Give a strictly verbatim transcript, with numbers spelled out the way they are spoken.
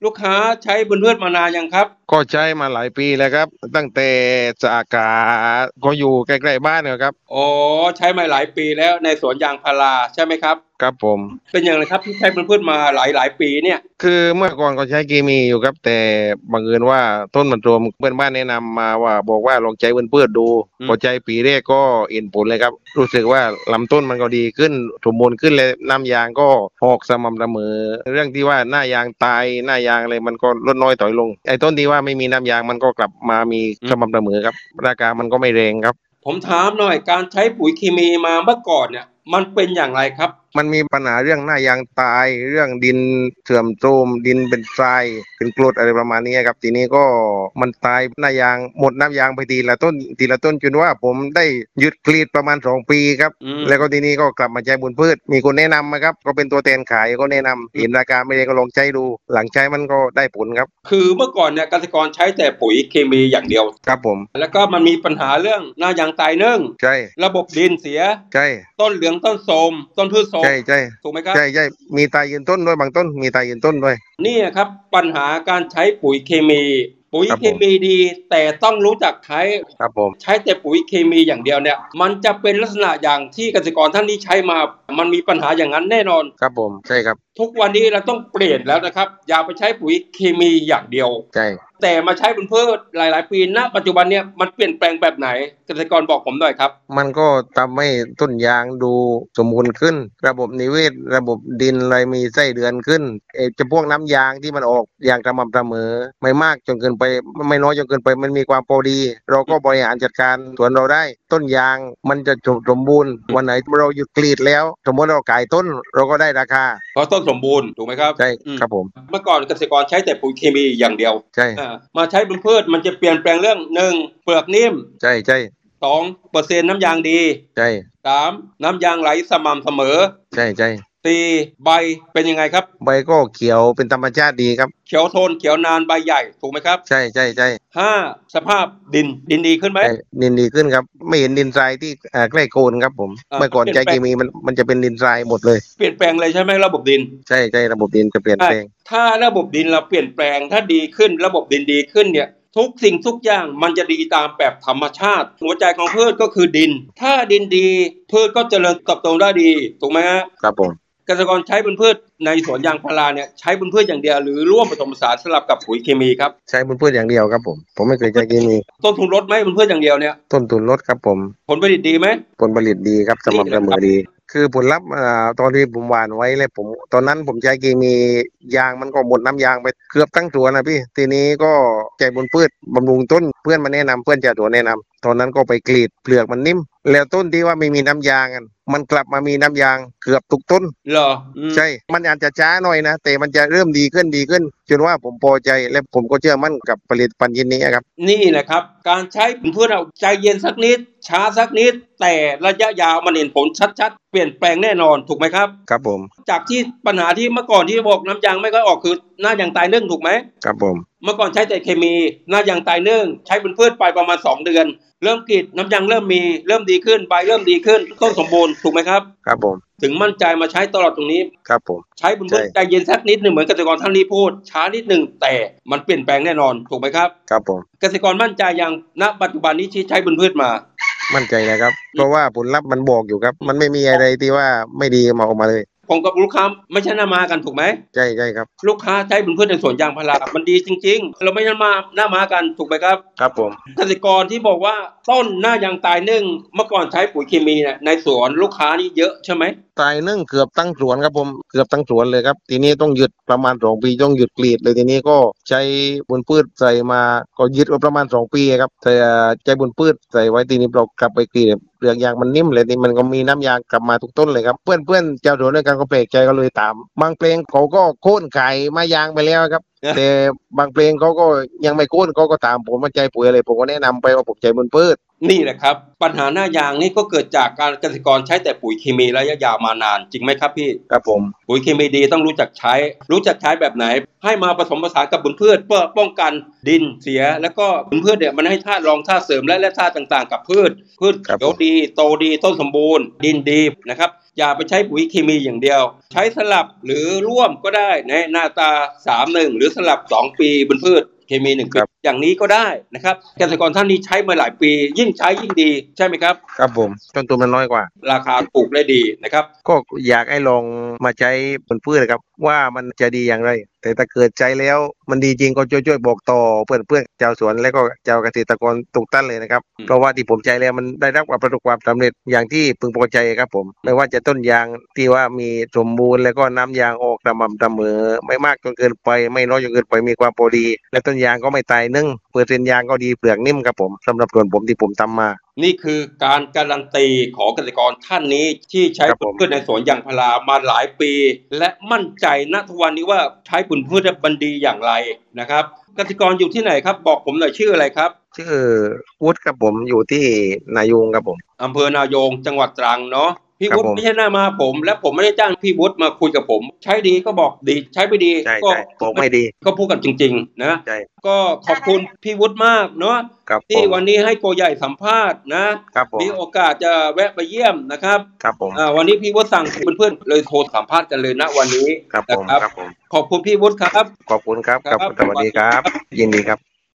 ลูกค้าใช้บนพืชมานานยังครับก็ใช้มาหลายปีแล้วครับตั้งแต่สาขาก็อยู่ใกล้ๆบ้านนะครับอ๋อใช้มาหลายปีแล้วในสวนยางพาราใช่ไหมครับครับผมเป็นอย่างไรครับที่ใช้บนพืชมาหลายหลายปีเนี่ยคือเมื่อก่อนก็ใช้เคมีอยู่ครับแต่บังเอิญว่าต้นมันรวมเพื่อนบ้านแนะนำมาว่าบอกว่าลองใช้บนพืชดูพอใจปีแรกก็เห็นผลเลยครับรู้สึกว่าลำต้นมันก็ดีขึ้นสมบูรณ์ขึ้นเลยน้ำยางก็ออกสม่ำเสมอเรื่องที่ว่าหน้ายางตายหน้ายางอะไรมันก็ลดน้อยถอยลงไอ้ต้นที่ว่าไม่มีน้ำยางมันก็กลับมามีสม่ำเสมอครับราคามันก็ไม่แรงครับผมถามหน่อยการใช้ปุ๋ยเคมีมาเมื่อก่อนเนี่ยมันเป็นอย่างไรครับมันมีปัญหาเรื่องหน้ายางตายเรื่องดินเสื่อมโทรมดินเป็นทรายเป็นกรดอะไรประมาณนี้ครับทีนี้ก็มันตายหน้ายางหมดน้ำยางไปทีละต้นทีละต้นจนว่าผมได้หยุดกรีดประมาณสองปีครับแล้วก็ทีนี้ก็กลับมาใช้บุญพืชมีคนแนะนำนะครับก็เป็นตัวแทนขายก็แนะนำเห็นราคาไม่ได้ก็ลองใช้ดูหลังใช้มันก็ได้ผลครับคือเมื่อก่อนเนี่ยเกษตรกรใช้แต่ปุ๋ยเคมีอย่างเดียวครับผมแล้วก็มันมีปัญหาเรื่องหน้ายางตายนึ่งใช่ระบบดินเสียใช่ต้นเหลืองต้นโทรมต้นพืชโทรมใช่ใช่ถูกไหมครับใช่ใช่มีตายยืนต้นด้วยบางต้นมีตายยืนต้นด้วยนี่ครับปัญหาการใช้ปุ๋ยเคมีปุ๋ยเคมีดีแต่ต้องรู้จักใช้ครับผมใช้แต่ปุ๋ยเคมีอย่างเดียวเนี่ยมันจะเป็นลักษณะอย่างที่เกษตรกรท่านนี้ใช้มามันมีปัญหาอย่างนั้นแน่นอนครับผมใช่ครับทุกวันนี้เราต้องเปลี่ยนแล้วนะครับอย่าไปใช้ปุ๋ยเคมีอย่างเดียวใช่แต่มาใช้บนพืชหลายๆปีณปัจจุบันเนี่ยมันเปลี่ยนแปลงแบบไหนเกษตรกรบอกผมหน่อยครับมันก็ทำให้ต้นยางดูสมบูรณ์ขึ้นระบบนิเวศระบบดินอะไรมีไส้เดือนขึ้นเออจะพวกน้ำยางที่มันออกอย่างสม่ำเสมอไม่มากจนเกินไปไม่น้อยจนเกินไปมันมีความพอดีเราก็บริหารจัดการสวนเราได้ต้นยางมันจะสมบูรณ์วันไหนเราหยุดกรีดแล้วสมมติเราขายต้นเราก็ได้ราคาเพราะต้นสมบูรณ์ถูกไหมครับใช่ครับผมเมื่อก่อนเกษตรกรใช้แต่ปุ๋ยเคมีอย่างเดียวใช่มาใช้บนพืชมันจะเปลี่ยนแปลงเรื่องหนึ่งเปลือกนิ่มใช่ใช่สองเปอร์เซ็นต์น้ำยางดีใช่สามน้ำยางไหลสม่ำเสมอใช่ใช่สี่ใบเป็นยังไงครับใบก็เขียวเป็นธรรมชาติดีครับเขียวโทนเขียวนานใบใหญ่ถูกไหมครับใช่ใช่ใช่ห้าสภาพดินดินดีขึ้นไหมดินดีขึ้นครับไม่เห็นดินทรายที่อ่าใกล้โคลนครับผมเมื่อก่อนใช้เคมีมันมันจะเป็นดินทรายหมดเลยเปลี่ยนแปลงเลยใช่ไหมระบบดินใช่ใช่ระบบดินจะเปลี่ยนแปลงถ้าระบบดินเราเปลี่ยนแปลงถ้าดีขึ้นระบบดินดีขึ้นเนี่ยทุกสิ่งทุกอย่างมันจะดีตามแบบธรรมชาติหัวใจของพืชก็คือดินถ้าดินดีพืชก็เจริญเติบโตได้ดีถูกไหมฮะครับผมเกษตรกรใช้บนพืชในสวนยางพาราเนี่ยใช้บนพืชอย่างเดียวหรือร่วมผสมผสานสลับกับปุ๋ยเคมีครับใช้บนพืชอย่างเดียวครับผมผมไม่เคยใช้เคมีต้นทุนลดไหมบนพืชอย่างเดียวเนี่ยต้นทุนลดครับผมผลผลิตดีไหมผลผลิตดีครับสม่ำเสมอดีคือผลลัพธ์อ่าตอนที่ผมหว่านไว้เลยผมตอนนั้นผมใช้เคมียางมันก็หมดน้ำยางไปเกือบทั้งสวนนะพี่ทีนี้ก็ใจบนพืชบำรุงต้นเพื่อนมาแนะนำเพื่อนจากสวนแนะนำตอนนั้นก็ไปกรีดเปลือกมันนิ่มแล้วต้นที่ว่าไม่มีน้ำยางกันมันกลับมามีน้ำยางเกือบทุกต้นเหรอใช่มันอาจจะช้าหน่อยนะแต่มันจะเริ่มดีขึ้นดีขึ้นจนว่าผมพอใจและผมก็เชื่อมั่นกับผลิตภัณฑ์ชิ้นนี้ครับนี่แหละครับการใช้เพื่อเราใจเย็นสักนิดช้าสักนิดแต่ระยะยาวมันเห็นผลชัดๆเปลี่ยนแปลงแน่นอนถูกไหมครับครับผมจากที่ปัญหาที่เมื่อก่อนที่บอกน้ำยางไม่ค่อยออกคือหน้ายางตายนึ่งถูกไหมครับผมเมื่อก่อนใช้แต่เคมีหน้ายางตายนึ่งใช้บนพืชไปประมาณสองเดือนเริ่มกรีดน้ำยางเริ่มมีเริ่มดีขึ้นใบเริ่มดีขึ้นต้นสมบูรณ์ถูกไหมครับครับผมถึงมั่นใจมาใช้ตลอดตรงนี้ครับผมใช้บนพืชใจเย็นสักนิดหนึ่งเหมือนเกษตรกรท่านนี้พูดช้านิดหนึ่งแต่มันเปลี่ยนแปลงแน่นอนถูกไหมครับครับผมเกษตรกรมั่นใจอย่างณปัจจุบันนี้ที่ใช้บนพืชมามั่นใจนะครับเพราะว่าผลลัพธ์มันบอกอยู่ครับมันไม่มีอะไรที่ว่าไม่ดีมาออกมาเลยผมกับลูกค้าไม่ใช่หน้ามากันถูกไหมใช่ใช่ครับลูกค้าใช้บนพืชในสวนยางพารามันดีจริงๆเราไม่ใช่มาหน้ามากันถูกไหมครับครับผมเกษตรกรที่บอกว่าต้นหน้ายางตายนึ่งเมื่อก่อนใช้ปุ๋ยเคมีเนี่ยในสวนลูกค้านี่เยอะใช่ไหมตายนึ่งเกือบตั้งสวนครับผมเกือบตั้งสวนเลยครับทีนี้ต้องหยุดประมาณสองปีต้องหยุดกรีดเลยทีนี้ก็ใช้บนพืชใส่มาก็ยึดไว้ประมาณสองปีครับแต่ใช้บนพืชใส่ไว้ทีนี้เรากลับไปกรีดเปลือกยางมันนิ่มเลยนี่มันก็มีน้ำยางกลับมาทุกต้นเลยครับเพื่อนเพื่อนเจ้าสวนด้วยกันก็แปลกใจก็เลยตามบางเพลงเขาก็โค่นไข่มายางไปแล้วครับแต่ บางเพลงเขาก็ยังไม่โค่นเขาก็ตามผมว่าใจปุ๋ยอะไรผมก็แนะนำไปว่าผมใจบนพืชนี่แหละครับปัญหาหน้ายางนี่ก็เกิดจากการเกษตรกรใช้แต่ปุ๋ยเคมีระยะยาวมานานจริงไหมครับพี่ครับผมปุ๋ยเคมีดีต้องรู้จักใช้รู้จักใช้แบบไหนให้มาผสมผสานกับผลพืชเพื่อป้องกันดินเสียแล้วก็ผลพืชเนี่ยมันให้ธาตุรองธาตุเสริมและและธาตุต่างๆกับพืชพืชเขียวดีโตดีต้นสมบูรณ์ดินดีนะครับอย่าไปใช้ปุ๋ยเคมีอย่างเดียวใช้สลับหรือร่วมก็ได้ในหน้าตาสาม หนึ่งหรือสลับสองปีบนพืชเคมีหนึ่งปีอย่างนี้ก็ได้นะครับเกษตรกรท่านนี้ใช้มาหลายปียิ่งใช้ยิ่งดีใช่ไหมครับครับผมต้นทุนมันน้อยกว่าราคาถูกและดีนะครับก็อยากให้ลองมาใช้ผลพืชนะครับว่ามันจะดีอย่างไรแต่ถ้าเกิดใช้แล้วมันดีจริงก็ช่วยๆบอกต่อเพื่อนเพื่อนชาวสวนและก็ชาวเกษตรกรทุกท่านเลยนะครับเพราะว่าที่ผมใช้แล้วมันได้รับความประสบความสำเร็จอย่างที่พึงพอใจครับผมไม่ว่าจะต้นยางที่ว่ามีสมบูรณ์แล้วก็น้ำยางออกสม่ำเสมอไม่มากจนเกินไปไม่น้อยจนเกินไปมีความพอดีและต้นยางก็ไม่ตายนึ่งเปอร์เซ็นต์ยางก็ดีเปลือกนิ่มครับผมสำหรับส่วนผมที่ผมทำมานี่คือการการันตีของเกษตรกรท่านนี้ที่ใช้ผลพืชในสวนยางพารามาหลายปีและมั่นใจณทุกวันนี้ว่าใช้ผลพืชบันดีอย่างไรนะครับเกษตรกรอยู่ที่ไหนครับบอกผมหน่อยชื่ออะไรครับชื่อวุฒิครับผมอยู่ที่นายูงครับผมอำเภอนายงจังหวัดตรังเนาะพี่วุฒิไม่ใช่หน้ามาผมและผมไม่ได้จ้างพี่วุฒิมาคุยกับผมใช้ดีก็บอกดีใช้ไม่ดีก็บอกไม่ดีก็พูดกันจริงๆนะก็ขอบคุณพี่วุฒิมากเนาะที่วันนี้ให้โกใหญ่สัมภาษณ์นะมีโอกาสจะแวะไปเยี่ยมนะครับครับผมวันนี้พี่วุฒิสั่งเพื่อนๆเลยโทรสัมภาษณ์กันเลยณวันนี้นะครับขอบคุณพี่วุฒิครับขอบคุณครับครับสวัสดีครับยินดีครับ